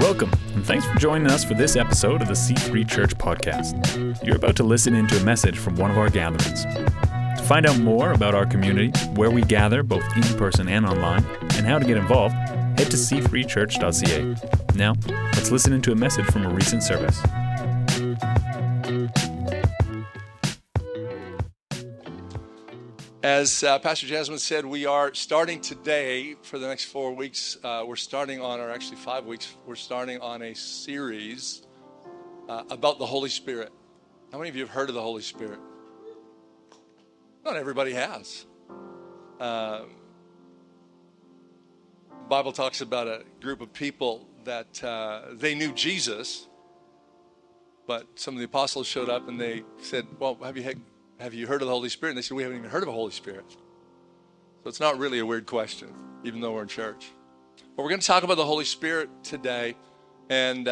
Welcome, and thanks for joining us for this episode of the C3 Church Podcast. You're about to listen into a message from one of our gatherings. To find out more about our community, where we gather both in person and online, and how to get involved, head to c3church.ca. Now, let's listen into a message from a recent service. As Pastor Jasmine said, we are starting today for the next 4 weeks. We're starting on, or actually 5 weeks, we're starting on a series about the Holy Spirit. How many of you have heard of the Holy Spirit? Not everybody has. The Bible talks about a group of people that they knew Jesus, but some of the apostles showed up and they said, well, have you heard of the Holy Spirit? And they said, we haven't even heard of a Holy Spirit. So it's not really a weird question, even though we're in church. But we're going to talk about the Holy Spirit today. And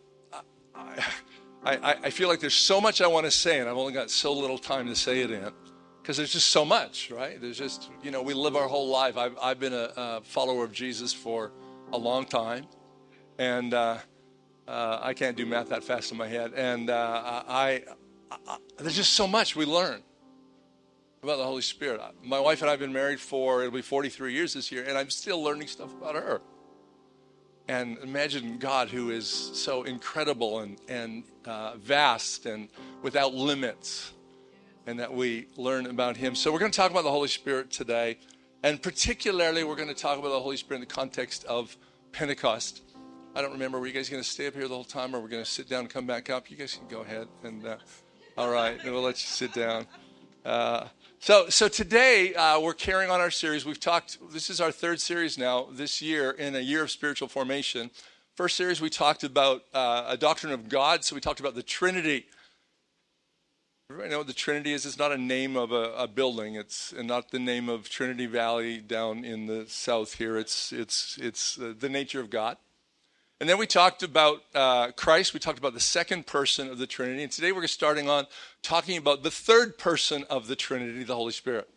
I feel like there's so much I want to say, and I've only got so little time to say it in, because there's just so much, right? There's just, we live our whole life. I've been a follower of Jesus for a long time. And I can't do math that fast in my head. And there's just so much we learn about the Holy Spirit. My wife and I have been married it'll be 43 years this year, and I'm still learning stuff about her. And imagine God, who is so incredible and vast and without limits, and that we learn about him. So we're going to talk about the Holy Spirit today, and particularly we're going to talk about the Holy Spirit in the context of Pentecost. I don't remember, were you guys going to stay up here the whole time, or we're going to sit down and come back up? You guys can go ahead and... all right, then we'll let you sit down. So today we're carrying on our series. This is our third series now this year in a year of spiritual formation. First series we talked about a doctrine of God, so we talked about the Trinity. Everybody know what the Trinity is? It's not a name of a building. It's not the name of Trinity Valley down in the south here. It's the nature of God. And then we talked about Christ. We talked about the second person of the Trinity. And today we're starting on talking about the third person of the Trinity, the Holy Spirit.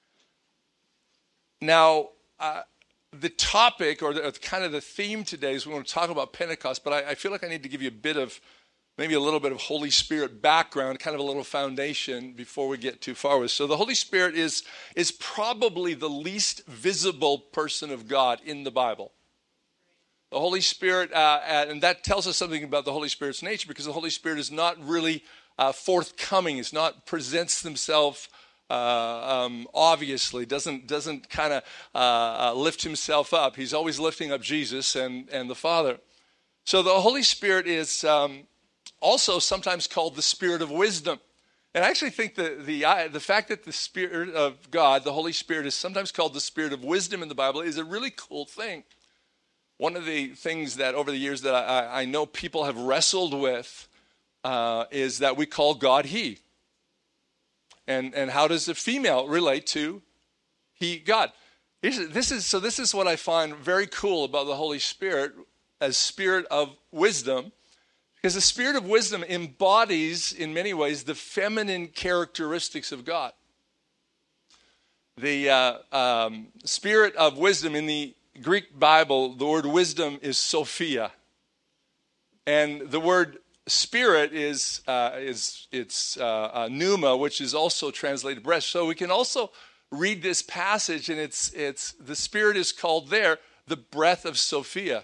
Now, the topic or kind of the theme today is we want to talk about Pentecost, but I feel like I need to give you maybe a little bit of Holy Spirit background, kind of a little foundation before we get too far with it. So the Holy Spirit is probably the least visible person of God in the Bible. The Holy Spirit, and that tells us something about the Holy Spirit's nature, because the Holy Spirit is not really forthcoming. It's not presents himself obviously. Doesn't kind of lift himself up. He's always lifting up Jesus and the Father. So the Holy Spirit is also sometimes called the Spirit of wisdom. And I actually think the fact that the Spirit of God, the Holy Spirit, is sometimes called the Spirit of wisdom in the Bible is a really cool thing. One of the things that over the years that I know people have wrestled with is that we call God He. And how does the female relate to He, God? This is what I find very cool about the Holy Spirit as Spirit of wisdom, because the Spirit of wisdom embodies, in many ways, the feminine characteristics of God. The Spirit of wisdom in the Greek Bible, the word wisdom is Sophia, and the word spirit is pneuma, which is also translated breath. So we can also read this passage, and it's the Spirit is called there the breath of Sophia.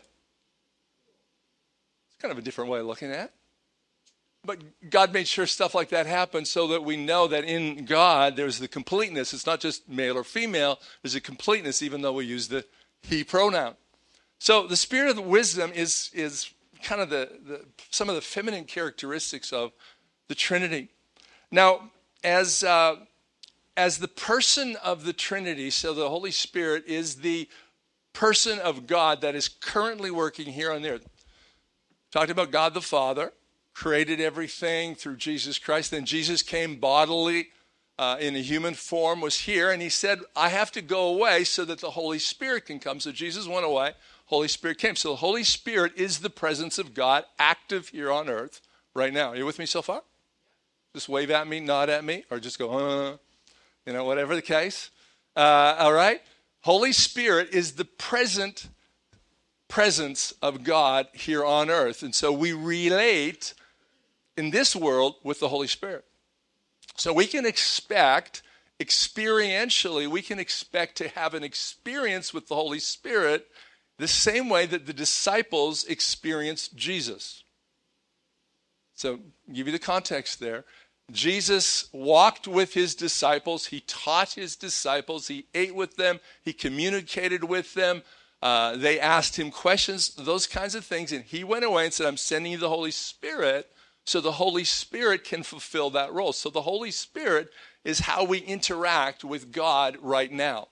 It's kind of a different way of looking at it, but God made sure stuff like that happened so that we know that in God there's the completeness. It's not just male or female. There's a completeness, even though we use the He pronoun. So the Spirit of wisdom is kind of some of the feminine characteristics of the Trinity. Now, as the person of the Trinity, so the Holy Spirit is the person of God that is currently working here on the earth. Talked about God the Father, created everything through Jesus Christ. Then Jesus came bodily in a human form, was here, and he said, I have to go away so that the Holy Spirit can come. So Jesus went away, Holy Spirit came. So the Holy Spirit is the presence of God active here on earth right now. Are you with me so far? Just wave at me, nod at me, or just go, whatever the case. All right? Holy Spirit is the present presence of God here on earth. And so we relate in this world with the Holy Spirit. So we can expect, experientially, we can expect to have an experience with the Holy Spirit the same way that the disciples experienced Jesus. So, give you the context there. Jesus walked with his disciples. He taught his disciples. He ate with them. He communicated with them. They asked him questions, those kinds of things. And he went away and said, I'm sending you the Holy Spirit so the Holy Spirit can fulfill that role. So the Holy Spirit is how we interact with God right now.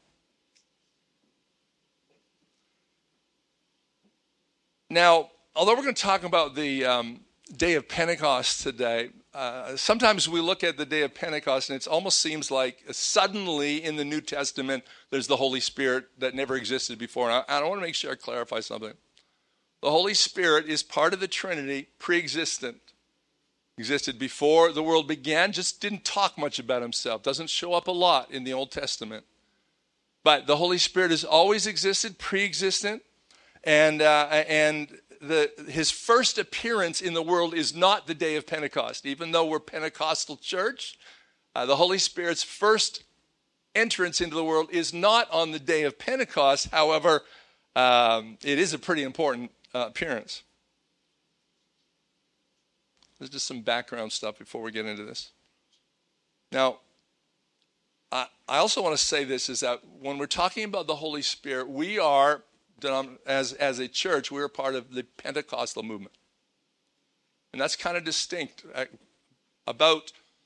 Now, although we're going to talk about the day of Pentecost today, sometimes we look at the day of Pentecost and it almost seems like suddenly in the New Testament there's the Holy Spirit that never existed before. And I want to make sure I clarify something. The Holy Spirit is part of the Trinity, pre-existent. Existed before the world began, just didn't talk much about himself. Doesn't show up a lot in the Old Testament. But the Holy Spirit has always existed, pre-existent. And his first appearance in the world is not the day of Pentecost. Even though we're Pentecostal church, the Holy Spirit's first entrance into the world is not on the day of Pentecost. However, it is a pretty important appearance. There's just some background stuff before we get into this. Now, I also want to say this, is that when we're talking about the Holy Spirit, we are, as a church, we're part of the Pentecostal movement. And that's kind of distinct. About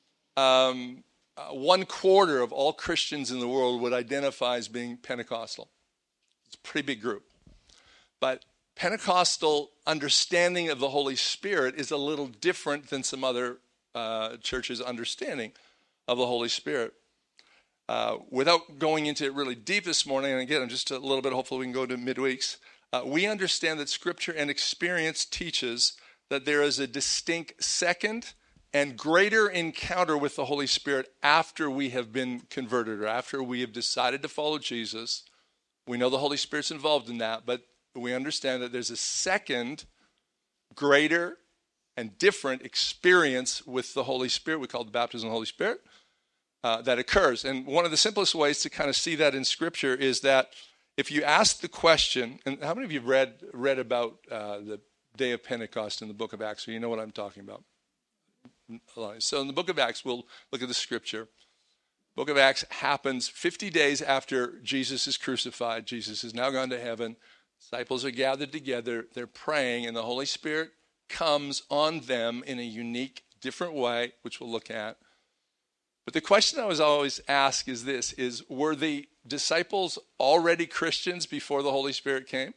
1/4 of all Christians in the world would identify as being Pentecostal. It's a pretty big group. But Pentecostal understanding of the Holy Spirit is a little different than some other churches' understanding of the Holy Spirit. Without going into it really deep this morning, and again, just a little bit, hopefully we can go to midweeks, we understand that Scripture and experience teaches that there is a distinct second and greater encounter with the Holy Spirit after we have been converted or after we have decided to follow Jesus. We know the Holy Spirit's involved in that, but we understand that there's a second, greater, and different experience with the Holy Spirit. We call it the baptism of the Holy Spirit that occurs. And one of the simplest ways to kind of see that in Scripture is that if you ask the question, and how many of you have read about the day of Pentecost in the book of Acts? So you know what I'm talking about. So in the book of Acts, we'll look at the Scripture. The book of Acts happens 50 days after Jesus is crucified. Jesus has now gone to heaven. Disciples are gathered together, they're praying, and the Holy Spirit comes on them in a unique, different way, which we'll look at. But the question I was always asked is this, were the disciples already Christians before the Holy Spirit came?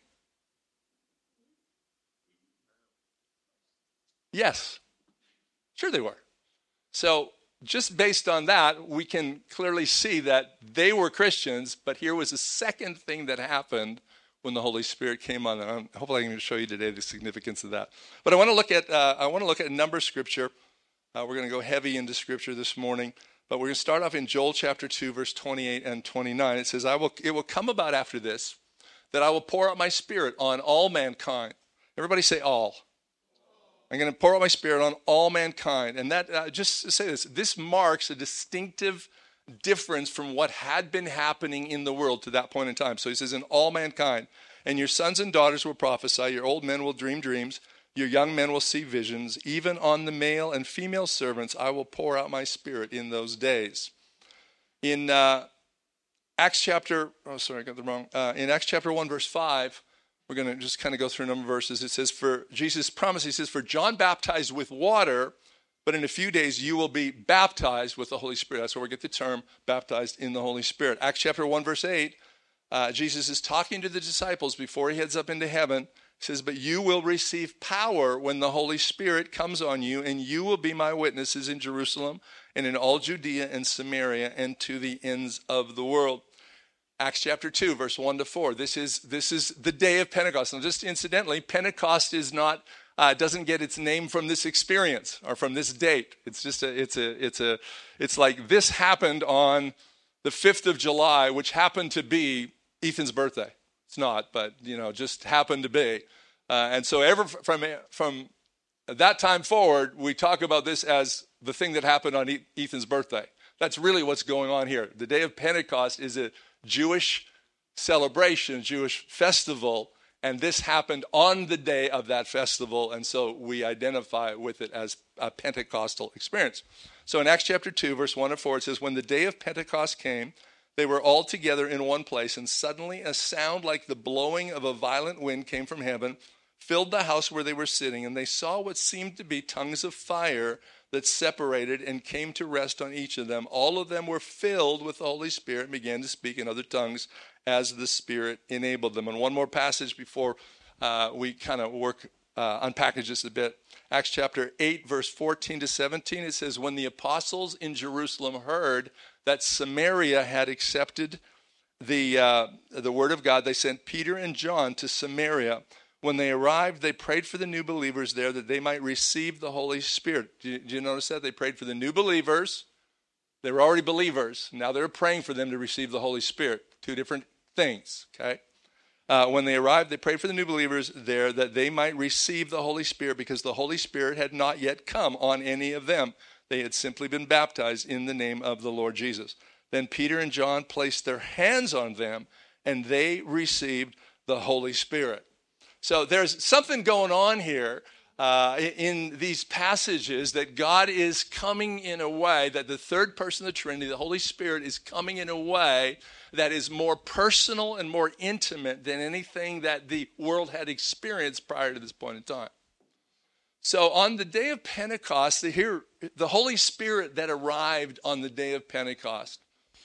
Yes, sure they were. So just based on that, we can clearly see that they were Christians, but here was a second thing that happened when the Holy Spirit came on them. Hopefully I can show you today the significance of that. But I want to look at a number of Scripture. We're going to go heavy into Scripture this morning. But we're going to start off in Joel chapter 2, verse 28 and 29. It says, it will come about after this, that I will pour out my Spirit on all mankind. Everybody say all. I'm going to pour out my Spirit on all mankind. And that, just to say this marks a distinctive difference from what had been happening in the world to that point in time. So he says, in all mankind, and your sons and daughters will prophesy, your old men will dream dreams, your young men will see visions, even on the male and female servants I will pour out my Spirit in those days. In Acts chapter 1, verse 5, we're going to just kind of go through a number of verses. It says, for Jesus promised, he says, for John baptized with water, but in a few days you will be baptized with the Holy Spirit. That's where we get the term baptized in the Holy Spirit. Acts chapter 1, verse 8, Jesus is talking to the disciples before he heads up into heaven. He says, but you will receive power when the Holy Spirit comes on you, and you will be my witnesses in Jerusalem and in all Judea and Samaria and to the ends of the world. Acts chapter 2, verse 1 to 4. This is the day of Pentecost. And just incidentally, Pentecost is not doesn't get its name from this experience or from this date. It's just it's like this happened on the 5th of July, which happened to be Ethan's birthday. It's not, but, just happened to be. And so from that time forward, we talk about this as the thing that happened on Ethan's birthday. That's really what's going on here. The day of Pentecost is a Jewish celebration, Jewish festival, and this happened on the day of that festival, and so we identify with it as a Pentecostal experience. So in Acts chapter 2, verse 1 and 4, it says, when the day of Pentecost came, they were all together in one place, and suddenly a sound like the blowing of a violent wind came from heaven, filled the house where they were sitting, and they saw what seemed to be tongues of fire that separated and came to rest on each of them. All of them were filled with the Holy Spirit and began to speak in other tongues as the Spirit enabled them. And one more passage before we kind of unpackage this a bit. Acts chapter 8, verse 14 to 17, it says, when the apostles in Jerusalem heard that Samaria had accepted the word of God, they sent Peter and John to Samaria. When they arrived, they prayed for the new believers there that they might receive the Holy Spirit. Do you notice that? They prayed for the new believers. They were already believers. Now they're praying for them to receive the Holy Spirit. Two different things, okay? When they arrived, they prayed for the new believers there that they might receive the Holy Spirit because the Holy Spirit had not yet come on any of them. They had simply been baptized in the name of the Lord Jesus. Then Peter and John placed their hands on them and they received the Holy Spirit. So there's something going on here in these passages that God is coming in a way, that the third person of the Trinity, the Holy Spirit, is coming in a way that is more personal and more intimate than anything that the world had experienced prior to this point in time. So on the day of Pentecost, the Holy Spirit that arrived on the day of Pentecost.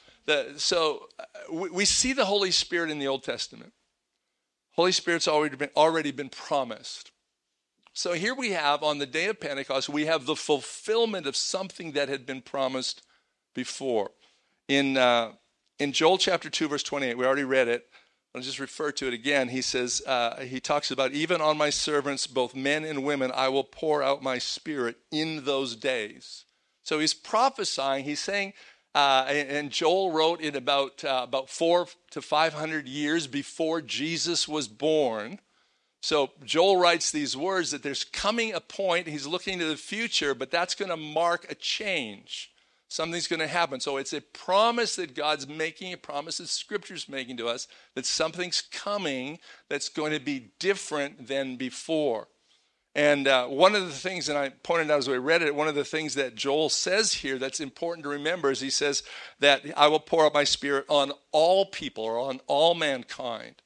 We see the Holy Spirit in the Old Testament. Holy Spirit's already been promised. So here we have, on the day of Pentecost, we have the fulfillment of something that had been promised before. In Joel chapter 2, verse 28, we already read it. I'll just refer to it again. He says, he talks about, even on my servants, both men and women, I will pour out my Spirit in those days. So he's prophesying, he's saying, and Joel wrote it about 400 to 500 years before Jesus was born. So Joel writes these words that there's coming a point, he's looking to the future, but that's going to mark a change. Something's going to happen. So it's a promise that God's making, a promise that Scripture's making to us, that something's coming that's going to be different than before. And one of the things, and I pointed out as we read it, one of the things that Joel says here that's important to remember is he says that I will pour out my Spirit on all people, or on all mankind.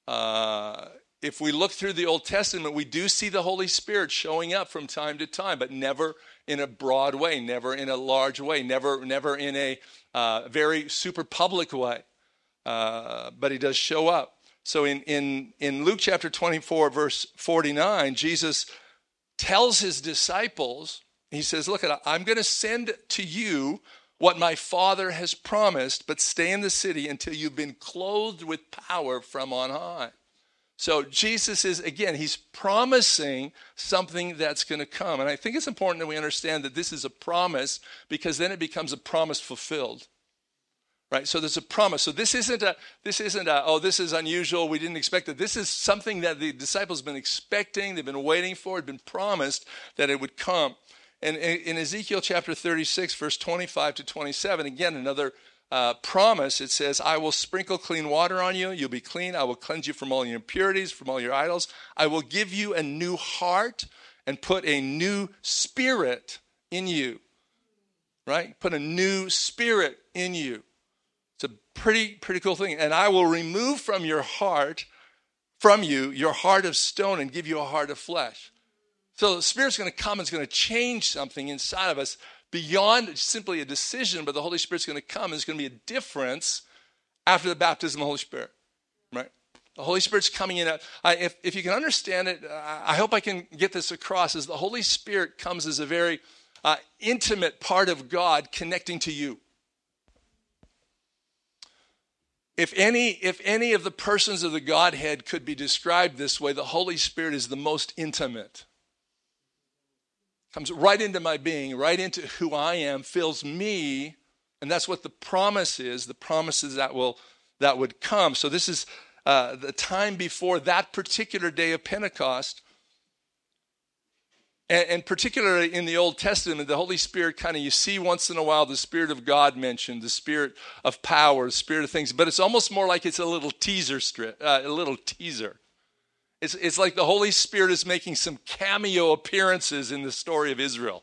If we look through the Old Testament, we do see the Holy Spirit showing up from time to time, but never in a broad way, never in a large way, never in a very super public way. But he does show up. So in Luke chapter 24, verse 49, Jesus tells his disciples, he says, look, I'm going to send to you what my Father has promised, but stay in the city until you've been clothed with power from on high. So Jesus is, again, he's promising something that's going to come. And I think it's important that we understand that this is a promise, because then it becomes a promise fulfilled. Right? So there's a promise. So this isn't oh, this is unusual, we didn't expect it. This is something that the disciples have been expecting, they've been waiting for, it had been promised that it would come. And in Ezekiel chapter 36, verse 25 to 27, again, another promise. It says, I will sprinkle clean water on you. You'll be clean. I will cleanse you from all your impurities, from all your idols. I will give you a new heart and put a new spirit in you. Right? Put a new spirit in you. It's a pretty cool thing. And I will remove from you, your heart of stone, and give you a heart of flesh. So the Spirit's going to come and it's going to change something inside of us beyond simply a decision, but the Holy Spirit's going to come and there's going to be a difference after the baptism of the Holy Spirit, right? The Holy Spirit's coming in. If you can understand it, I hope I can get this across, is the Holy Spirit comes as a very intimate part of God connecting to you. If any of the persons of the Godhead could be described this way, the Holy Spirit is the most intimate. Comes right into my being, right into who I am, fills me, and that's what the promise is. The promise is that would come. So this is the time before that particular day of Pentecost. And particularly in the Old Testament, the Holy Spirit you see once in a while the Spirit of God mentioned, the Spirit of power, the Spirit of things, but it's almost more like it's a little teaser strip, a little teaser. It's like the Holy Spirit is making some cameo appearances in the story of Israel.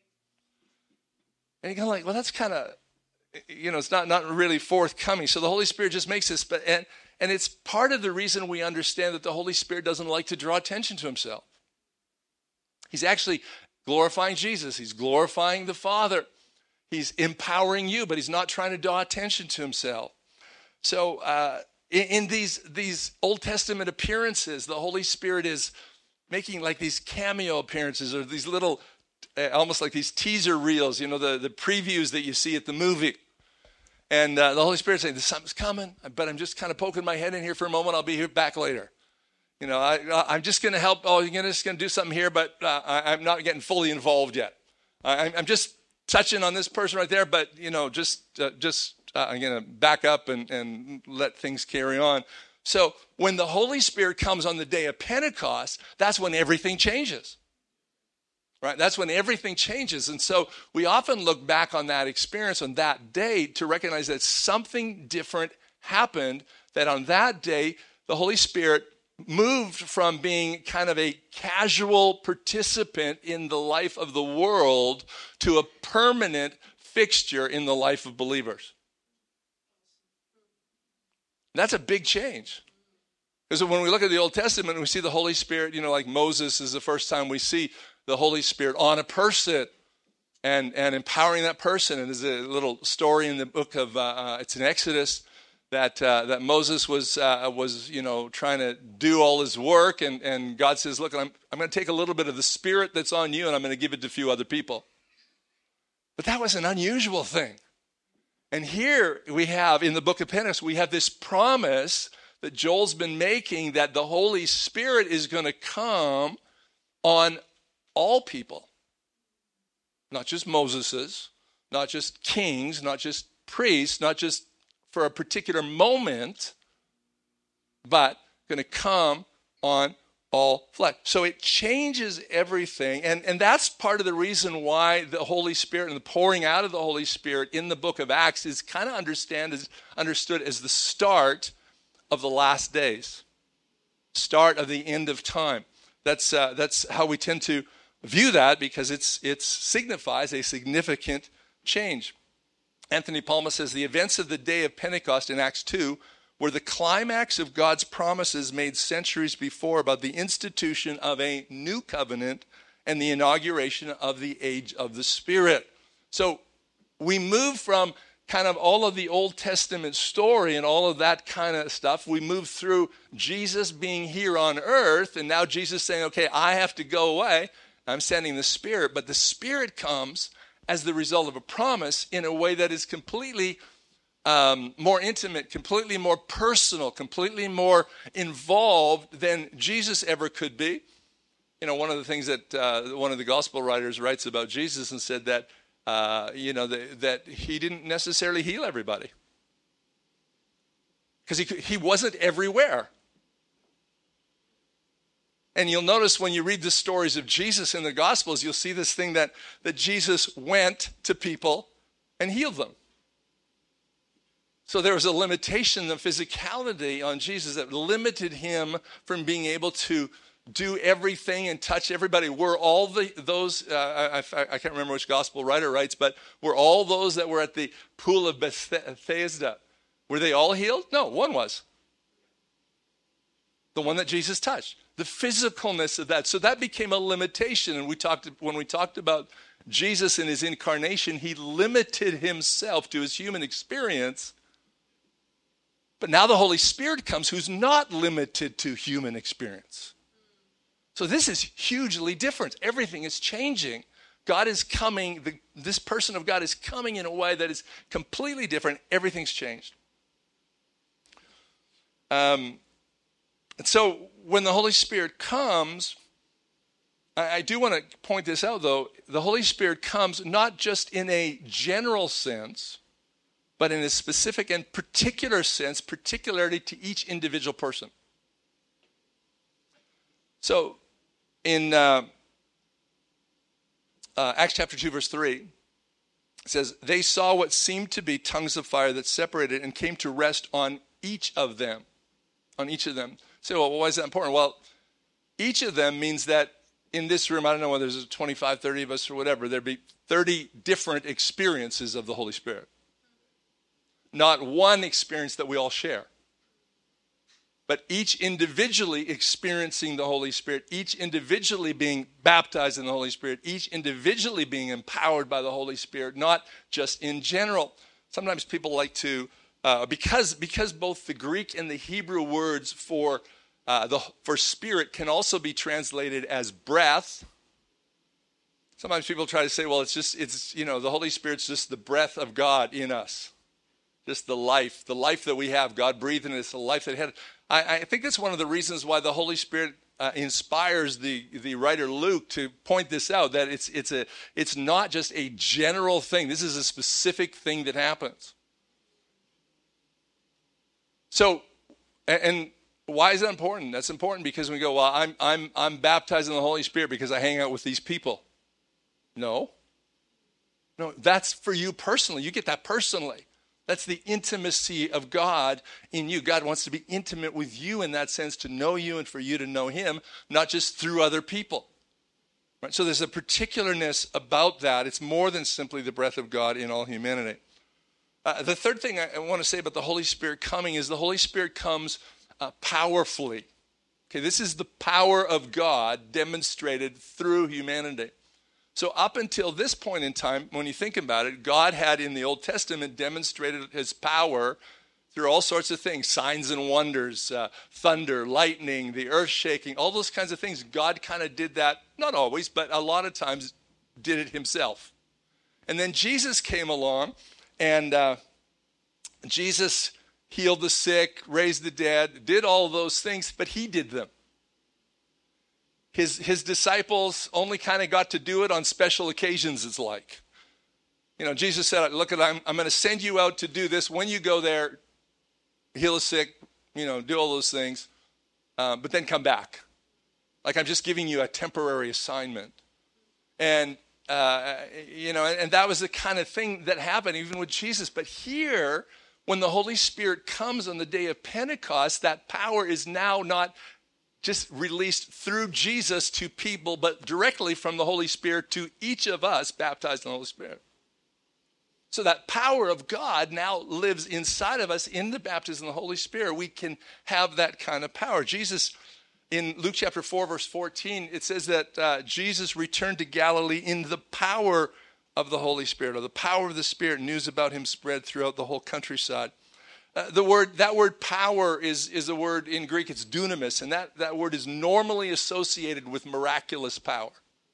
And you're like, well, that's kind of, it's not really forthcoming. So the Holy Spirit just makes this, and it's part of the reason we understand that the Holy Spirit doesn't like to draw attention to himself. He's actually glorifying Jesus. He's glorifying the Father. He's empowering you, but he's not trying to draw attention to himself. So in these Old Testament appearances, the Holy Spirit is making like these cameo appearances or these little, almost like these teaser reels, the previews that you see at the movie. And the Holy Spirit's saying, something's coming, but I'm just kind of poking my head in here for a moment. I'll be back later. I'm just going to help. Oh, you're just going to do something here, but I'm not getting fully involved yet. I'm just touching on this person right there, but, I'm going to back up and let things carry on. So when the Holy Spirit comes on the day of Pentecost, that's when everything changes. Right? That's when everything changes. And so we often look back on that experience on that day to recognize that something different happened, that on that day, the Holy Spirit moved from being kind of a casual participant in the life of the world to a permanent fixture in the life of believers. That's a big change. Because when we look at the Old Testament and we see the Holy Spirit, like Moses is the first time we see the Holy Spirit on a person and empowering that person. And there's a little story in the book of, it's in Exodus, that Moses was trying to do all his work, and God says, look, I'm going to take a little bit of the Spirit that's on you and I'm going to give it to a few other people. But that was an unusual thing. And here we have, in the book of Pentecost, we have this promise that Joel's been making that the Holy Spirit is going to come on all people. Not just Moses's, not just kings, not just priests, not just for a particular moment, but going to come on all flesh. So it changes everything. And that's part of the reason why the Holy Spirit and the pouring out of the Holy Spirit in the book of Acts is kind of understood as the start of the last days, start of the end of time. That's how we tend to view that, because it signifies a significant change. Anthony Palma says the events of the day of Pentecost in Acts 2 were the climax of God's promises made centuries before about the institution of a new covenant and the inauguration of the age of the Spirit. So we move from kind of all of the Old Testament story and all of that kind of stuff. We move through Jesus being here on earth, and now Jesus saying, okay, I have to go away. I'm sending the Spirit, but the Spirit comes as the result of a promise in a way that is completely more intimate, completely more personal, completely more involved than Jesus ever could be. One of the things that one of the gospel writers writes about Jesus and said that, that he didn't necessarily heal everybody. Because he wasn't everywhere. And you'll notice when you read the stories of Jesus in the Gospels, you'll see this thing that Jesus went to people and healed them. So there was a limitation, the physicality on Jesus that limited him from being able to do everything and touch everybody. Were all those, I can't remember which gospel writer writes, but were all those that were at the pool of Bethesda, were they all healed? No, one was. The one that Jesus touched. The physicalness of that. So that became a limitation. And when we talked about Jesus in his incarnation, he limited himself to his human experience. But now the Holy Spirit comes, who's not limited to human experience. So this is hugely different. Everything is changing. God is coming. This person of God is coming in a way that is completely different. Everything's changed. And so when the Holy Spirit comes, I do want to point this out, though. The Holy Spirit comes not just in a general sense, but in a specific and particular sense, particularity to each individual person. So in Acts chapter 2, verse 3, it says, they saw what seemed to be tongues of fire that separated and came to rest on each of them. On each of them. So, well, why is that important? Well, each of them means that in this room, I don't know whether there's 25, 30 of us or whatever, there'd be 30 different experiences of the Holy Spirit. Not one experience that we all share. But each individually experiencing the Holy Spirit, each individually being baptized in the Holy Spirit, each individually being empowered by the Holy Spirit, not just in general. Sometimes people like to, because both the Greek and the Hebrew words for spirit can also be translated as breath. Sometimes people try to say, well, it's the Holy Spirit's just the breath of God in us. Just the life that we have. God breathed in us, the life that He had. I think that's one of the reasons why the Holy Spirit inspires the writer Luke to point this out, that it's not just a general thing. This is a specific thing that happens. So, and why is that important? That's important because we go, well, I'm baptized in the Holy Spirit because I hang out with these people. No, that's for you personally. You get that personally. That's the intimacy of God in you. God wants to be intimate with you in that sense, to know you and for you to know Him, not just through other people. Right? So there's a particularness about that. It's more than simply the breath of God in all humanity. The third thing I want to say about the Holy Spirit coming is the Holy Spirit comes powerfully. Okay, this is the power of God demonstrated through humanity. So up until this point in time, when you think about it, God had in the Old Testament demonstrated His power through all sorts of things, signs and wonders, thunder, lightning, the earth shaking, all those kinds of things. God kind of did that, not always, but a lot of times did it Himself. And then Jesus came along, and Jesus healed the sick, raised the dead, did all those things, but He did them. His disciples only kind of got to do it on special occasions, it's like. Jesus said, look, I'm going to send you out to do this. When you go there, heal the sick, do all those things, but then come back. Like I'm just giving you a temporary assignment. And, and that was the kind of thing that happened even with Jesus. But here, when the Holy Spirit comes on the day of Pentecost, that power is now not just released through Jesus to people, but directly from the Holy Spirit to each of us baptized in the Holy Spirit. So that power of God now lives inside of us in the baptism of the Holy Spirit. We can have that kind of power. Jesus, in Luke chapter 4, verse 14, it says that Jesus returned to Galilee in the power of the Holy Spirit, or the power of the Spirit. News about Him spread throughout the whole countryside. That word power is a word in Greek, it's dunamis, and that word is normally associated with miraculous power.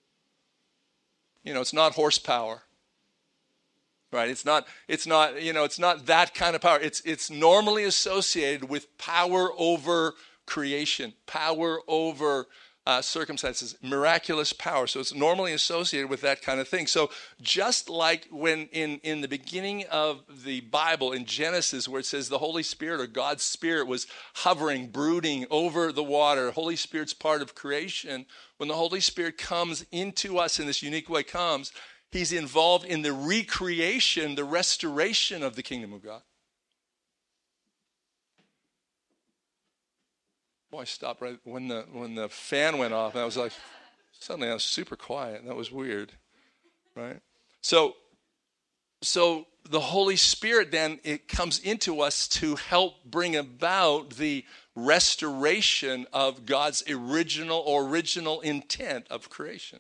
It's not horsepower. Right? It's not that kind of power. It's normally associated with power over creation, power over circumstances, miraculous power. So it's normally associated with that kind of thing. So just like when in the beginning of the Bible, in Genesis, where it says the Holy Spirit or God's Spirit was hovering, brooding over the water, Holy Spirit's part of creation. When the Holy Spirit comes into us in this unique way, He's involved in the recreation, the restoration of the kingdom of God. Boy, I stopped right when the fan went off, and I was like, suddenly I was super quiet. That was weird, right? So the Holy Spirit then, it comes into us to help bring about the restoration of God's original intent of creation.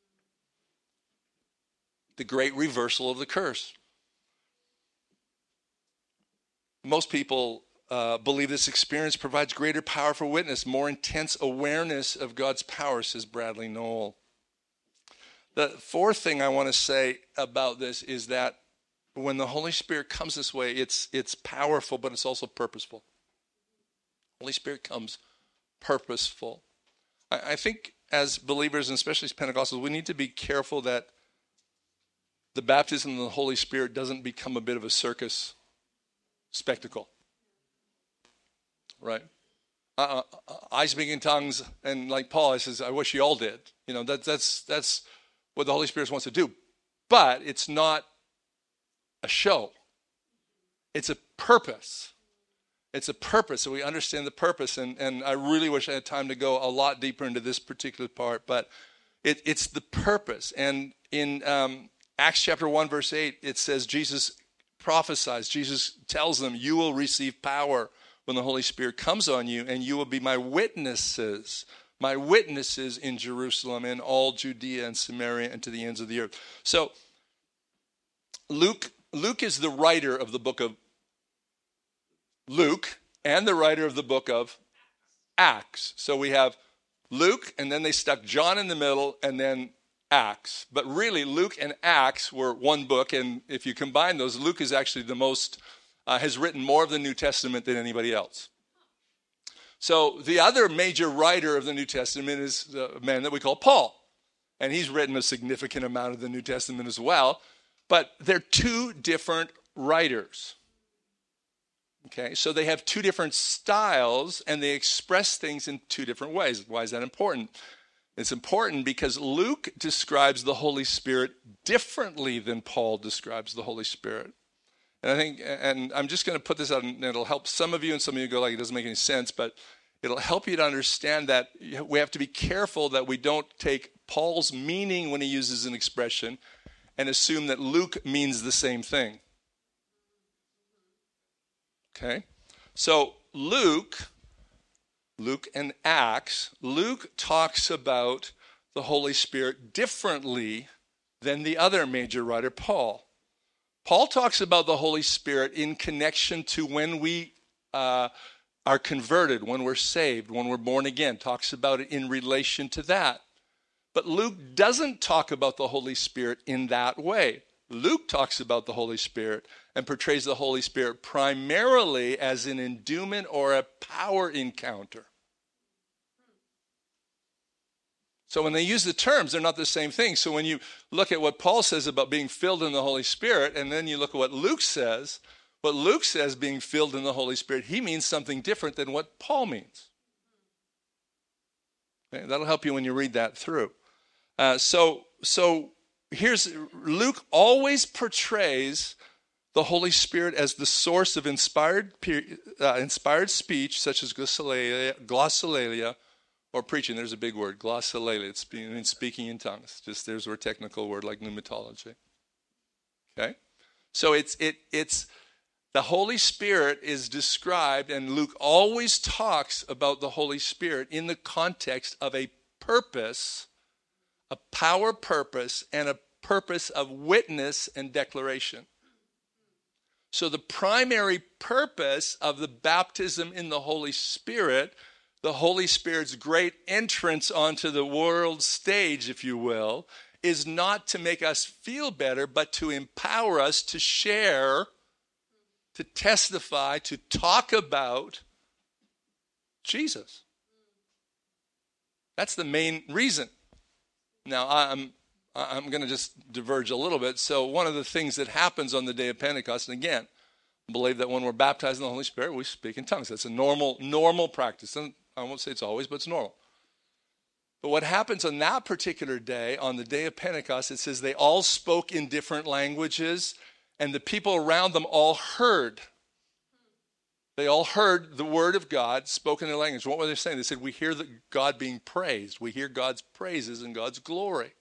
The great reversal of the curse. Most people believe this experience provides greater power for witness, more intense awareness of God's power, says Bradley Noel. The fourth thing I want to say about this is that when the Holy Spirit comes this way, it's powerful, but it's also purposeful. Holy Spirit comes purposeful. I think as believers, and especially as Pentecostals, we need to be careful that the baptism of the Holy Spirit doesn't become a bit of a circus. spectacle. Right? I speak in tongues, and like Paul, I says, I wish you all did. You know, that's what the Holy Spirit wants to do. But it's not a show. It's a purpose. It's a purpose, so we understand the purpose. And I really wish I had time to go a lot deeper into this particular part, but it's the purpose. And in Acts chapter 1, verse 8, it says Jesus prophesies. Jesus tells them, you will receive power when the Holy Spirit comes on you, and you will be my witnesses in Jerusalem and all Judea and Samaria and to the ends of the earth. So Luke is the writer of the book of Luke and the writer of the book of Acts. So we have Luke, and then they stuck John in the middle, and then Acts. But really, Luke and Acts were one book, and if you combine those, Luke is actually the most, has written more of the New Testament than anybody else. So the other major writer of the New Testament is the man that we call Paul. And he's written a significant amount of the New Testament as well. But they're two different writers. Okay, so they have two different styles, and they express things in two different ways. Why is that important? It's important because Luke describes the Holy Spirit differently than Paul describes the Holy Spirit. And I'm just going to put this out, and it'll help some of you, and some of you go like, it doesn't make any sense, but it'll help you to understand that we have to be careful that we don't take Paul's meaning when he uses an expression and assume that Luke means the same thing. Okay? So Luke and Acts, Luke talks about the Holy Spirit differently than the other major writer, Paul. Paul talks about the Holy Spirit in connection to when we are converted, when we're saved, when we're born again. Talks about it in relation to that. But Luke doesn't talk about the Holy Spirit in that way. Luke talks about the Holy Spirit and portrays the Holy Spirit primarily as an endowment or a power encounter. So when they use the terms, they're not the same thing. So when you look at what Paul says about being filled in the Holy Spirit, and then you look at what Luke says being filled in the Holy Spirit, he means something different than what Paul means. Okay, that'll help you when you read that through. So here's, Luke always portrays the Holy Spirit as the source of inspired speech, such as glossolalia, or preaching. There's a big word, glossolalia. It means speaking in tongues. Just there's a technical word like pneumatology. Okay, so it's the Holy Spirit is described, and Luke always talks about the Holy Spirit in the context of a purpose, a power purpose, and a purpose of witness and declaration. So the primary purpose of the baptism in the Holy Spirit, the Holy Spirit's great entrance onto the world stage, if you will, is not to make us feel better, but to empower us to share, to testify, to talk about Jesus. That's the main reason. Now, I'm going to just diverge a little bit. So one of the things that happens on the day of Pentecost, and again, I believe that when we're baptized in the Holy Spirit, we speak in tongues. That's a normal practice. And I won't say it's always, but it's normal. But what happens on that particular day, on the day of Pentecost, it says they all spoke in different languages, and the people around them all heard. They all heard the word of God spoken in their language. What were they saying? They said, we hear God being praised. We hear God's praises and God's glory.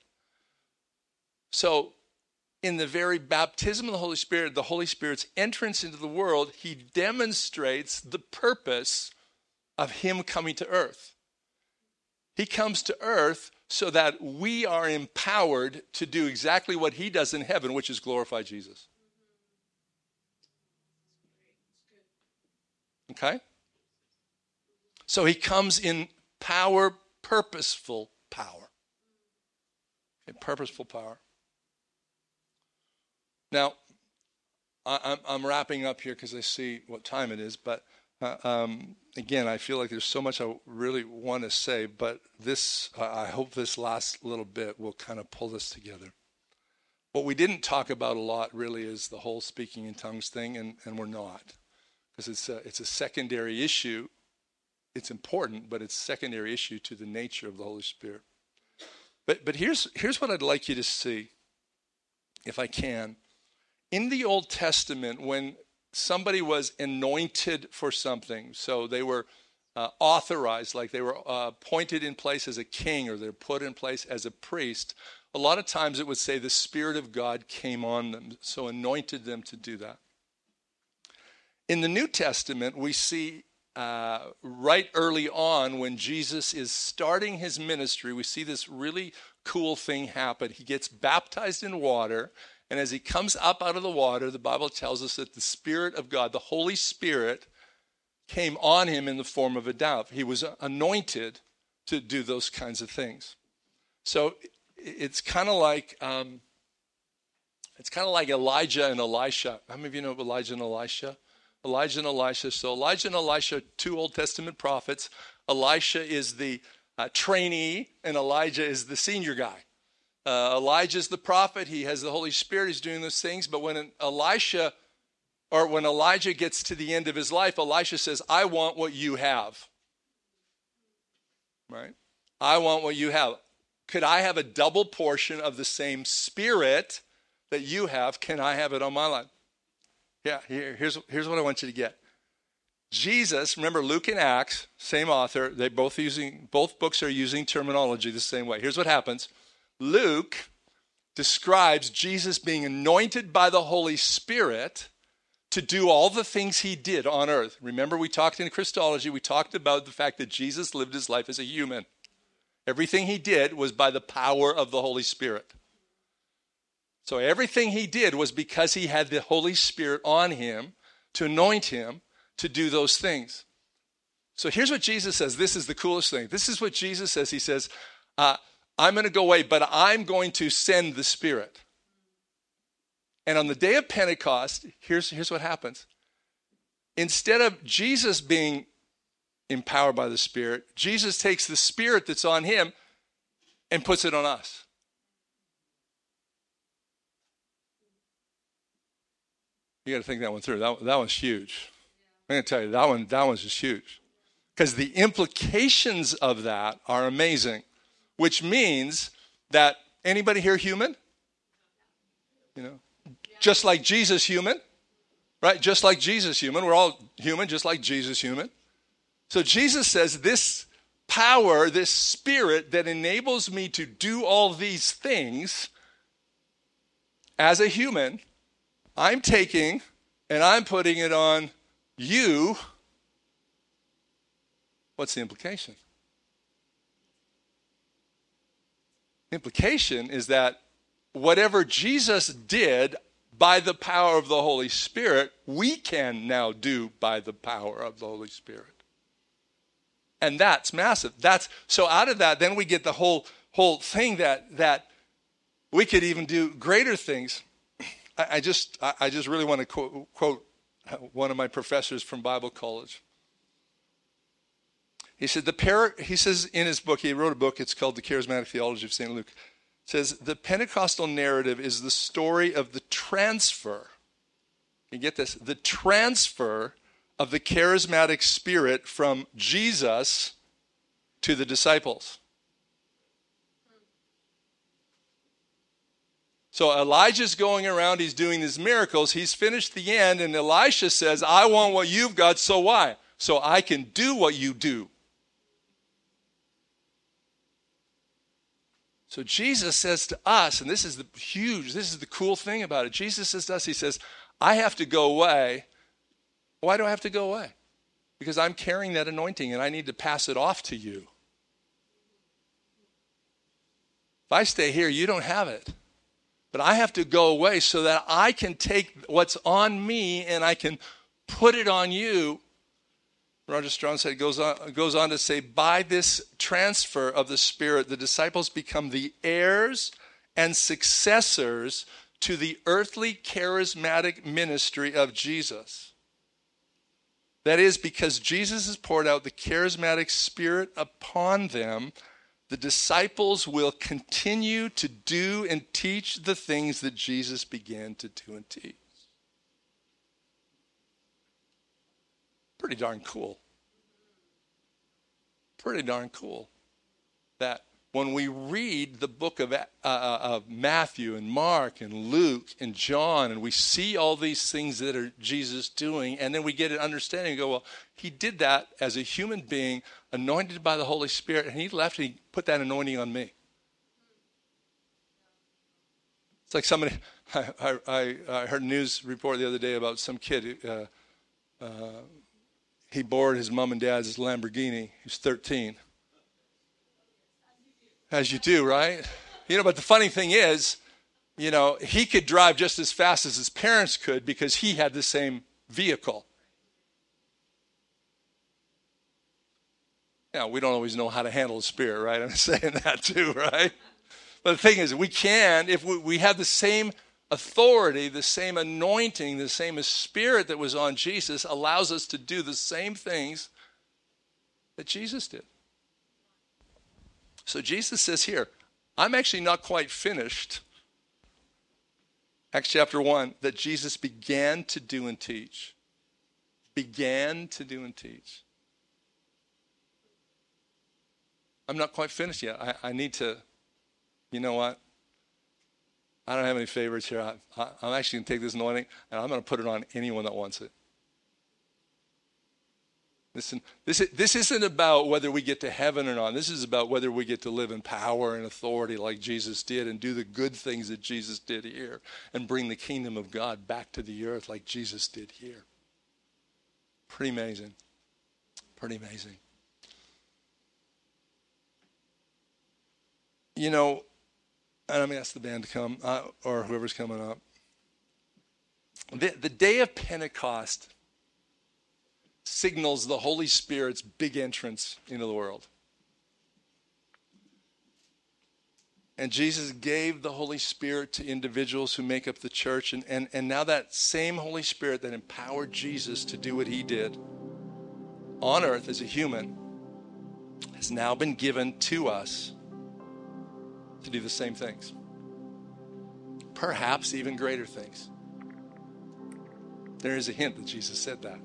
So in the very baptism of the Holy Spirit's entrance into the world, he demonstrates the purpose of him coming to earth. He comes to earth so that we are empowered to do exactly what he does in heaven, which is glorify Jesus. Okay? So he comes in power, purposeful power. Okay, purposeful power. Now, I'm wrapping up here because I see what time it is, but again, I feel like there's so much I really want to say, but I hope this last little bit will kind of pull this together. What we didn't talk about a lot really is the whole speaking in tongues thing, and we're not. because it's a secondary issue. It's important, but it's a secondary issue to the nature of the Holy Spirit. But here's what I'd like you to see, if I can. In the Old Testament, when somebody was anointed for something, so they were authorized, like they were appointed in place as a king, or they're put in place as a priest, a lot of times it would say the Spirit of God came on them, so anointed them to do that. In the New Testament, we see right early on when Jesus is starting his ministry, we see this really cool thing happen. He gets baptized in water, and as he comes up out of the water, the Bible tells us that the Spirit of God, the Holy Spirit, came on him in the form of a dove. He was anointed to do those kinds of things. So it's kind of like Elijah and Elisha. How many of you know Elijah and Elisha? Elijah and Elisha. So Elijah and Elisha, two Old Testament prophets. Elisha is the trainee, and Elijah is the senior guy. Elijah is the prophet. He has the Holy Spirit. He's doing those things. But when Elijah gets to the end of his life, Elisha says, I want what you have. Right? I want what you have. Could I have a double portion of the same Spirit that you have? Can I have it on my life? Yeah, here's what I want you to get. Jesus, remember Luke and Acts, same author, both books are using terminology the same way. Here's what happens. Luke describes Jesus being anointed by the Holy Spirit to do all the things he did on earth. Remember, we talked in Christology, we talked about the fact that Jesus lived his life as a human. Everything he did was by the power of the Holy Spirit. So everything he did was because he had the Holy Spirit on him to anoint him to do those things. So here's what Jesus says. This is the coolest thing. This is what Jesus says. He says, I'm going to go away, but I'm going to send the Spirit. And on the day of Pentecost, here's what happens. Instead of Jesus being empowered by the Spirit, Jesus takes the Spirit that's on him and puts it on us. You got to think that one through. That one's huge. I'm going to tell you, that one's just huge. Because the implications of that are amazing, which means that anybody here human? You know, just like Jesus human, right? Just like Jesus human. We're all human, just like Jesus human. So Jesus says this power, this Spirit that enables me to do all these things as a human, I'm taking and I'm putting it on you. What's the implication? The implication is that whatever Jesus did by the power of the Holy Spirit, we can now do by the power of the Holy Spirit. And that's massive. So out of that, then we get the whole thing that we could even do greater things. I just really want to quote one of my professors from Bible college. He said he says in his book, he wrote a book, it's called The Charismatic Theology of St. Luke. It says the Pentecostal narrative is the story of the transfer. You get this? The transfer of the charismatic spirit from Jesus to the disciples. So Elijah's going around, he's doing these miracles, he's finished the end, and Elisha says, I want what you've got, so why? So I can do what you do. So Jesus says to us, and this is the cool thing about it. Jesus says to us, he says, I have to go away. Why do I have to go away? Because I'm carrying that anointing and I need to pass it off to you. If I stay here, you don't have it. But I have to go away so that I can take what's on me and I can put it on you. Roger Strong said, goes on to say, by this transfer of the Spirit, the disciples become the heirs and successors to the earthly charismatic ministry of Jesus. That is, because Jesus has poured out the charismatic Spirit upon them, the disciples will continue to do and teach the things that Jesus began to do and teach. Pretty darn cool. Pretty darn cool that when we read the book of Matthew and Mark and Luke and John, and we see all these things that are Jesus doing, and then we get an understanding and go, well, he did that as a human being, anointed by the Holy Spirit, and he left and he put that anointing on me. It's like somebody, I heard a news report the other day about some kid. He borrowed his mom and dad's Lamborghini. He was 13. As you do, right? But the funny thing is, he could drive just as fast as his parents could because he had the same vehicle. Yeah, we don't always know how to handle the Spirit, right? I'm saying that too, right? But the thing is, we can, if we have the same authority, the same anointing, the same Spirit that was on Jesus allows us to do the same things that Jesus did. So Jesus says here, I'm actually not quite finished. Acts chapter 1, that Jesus began to do and teach. Began to do and teach. I'm not quite finished yet. I need to, you know what? I don't have any favorites here. I'm actually going to take this anointing and I'm going to put it on anyone that wants it. Listen, this isn't about whether we get to heaven or not. This is about whether we get to live in power and authority like Jesus did and do the good things that Jesus did here and bring the kingdom of God back to the earth like Jesus did here. Pretty amazing. Pretty amazing. And I'm going to ask the band to come or whoever's coming up. The day of Pentecost signals the Holy Spirit's big entrance into the world. And Jesus gave the Holy Spirit to individuals who make up the church. And now that same Holy Spirit that empowered Jesus to do what he did on earth as a human has now been given to us to do the same things. Perhaps even greater things. There is a hint that Jesus said that.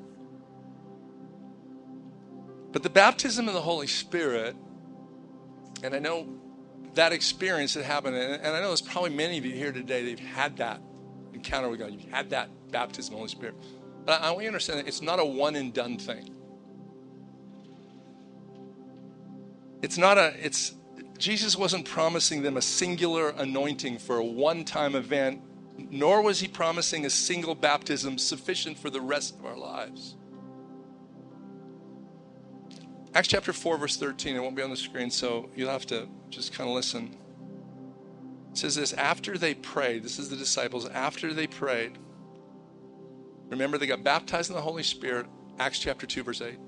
But the baptism of the Holy Spirit, and I know that experience that happened, and I know there's probably many of you here today that have had that encounter with God. You've had that baptism of the Holy Spirit. But I want you to understand that it's not a one and done thing. Jesus wasn't promising them a singular anointing for a one-time event, nor was he promising a single baptism sufficient for the rest of our lives. Acts chapter 4, verse 13, it won't be on the screen, so you'll have to just kind of listen. It says this, after they prayed, this is the disciples, after they prayed, remember they got baptized in the Holy Spirit, Acts chapter 2, verse 8.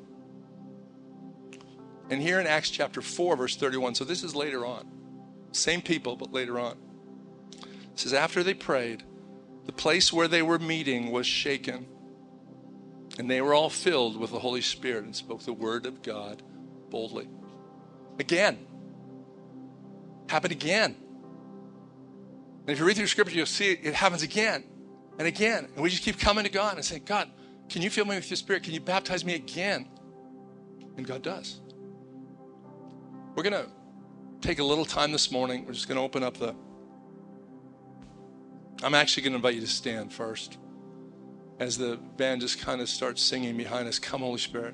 And here in Acts chapter 4, verse 31, so this is later on. Same people, but later on. It says, after they prayed, the place where they were meeting was shaken. And they were all filled with the Holy Spirit and spoke the word of God boldly. Again. Happened again. And if you read through Scripture, you'll see it happens again and again. And we just keep coming to God and saying, God, can you fill me with your Spirit? Can you baptize me again? And God does. We're going to take a little time this morning. We're just going to open up I'm actually going to invite you to stand first as the band just kind of starts singing behind us, Come Holy Spirit.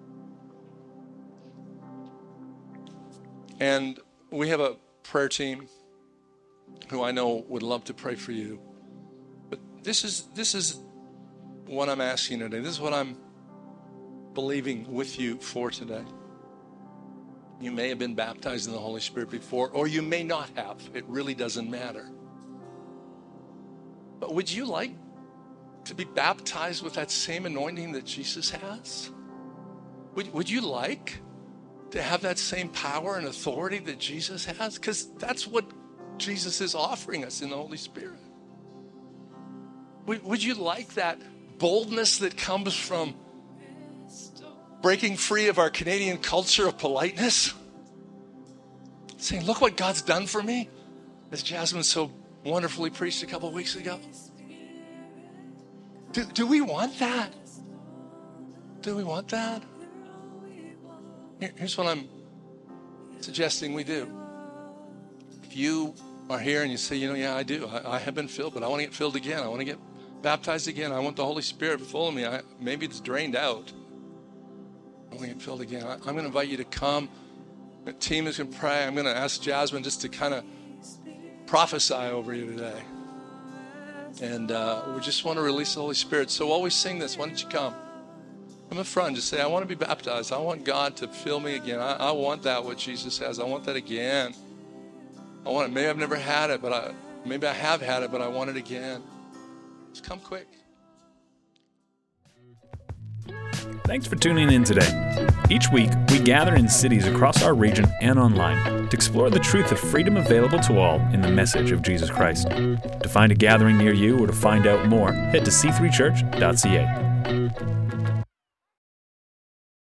And we have a prayer team who I know would love to pray for you. But this is what I'm asking today. This is what I'm believing with you for today. You may have been baptized in the Holy Spirit before, or you may not have. It really doesn't matter. But would you like to be baptized with that same anointing that Jesus has? Would you like to have that same power and authority that Jesus has? Because that's what Jesus is offering us in the Holy Spirit. Would you like that boldness that comes from breaking free of our Canadian culture of politeness? Saying, look what God's done for me, as Jasmine so wonderfully preached a couple of weeks ago. Do we want that? Do we want that? Here's what I'm suggesting we do. If you are here and you say, yeah, I do. I have been filled, but I want to get filled again. I want to get baptized again. I want the Holy Spirit full of me. Maybe it's drained out. I want to get filled again. I'm going to invite you to come. The team is going to pray. I'm going to ask Jasmine just to kind of prophesy over you today. And we just want to release the Holy Spirit. So while we sing this, why don't you come? Come in front and just say, I want to be baptized. I want God to fill me again. I want that, what Jesus says. I want that again. I want it. Maybe I've never had it, but maybe I have had it, but I want it again. Just come quick. Thanks for tuning in today. Each week, we gather in cities across our region and online to explore the truth of freedom available to all in the message of Jesus Christ. To find a gathering near you or to find out more, head to c3church.ca.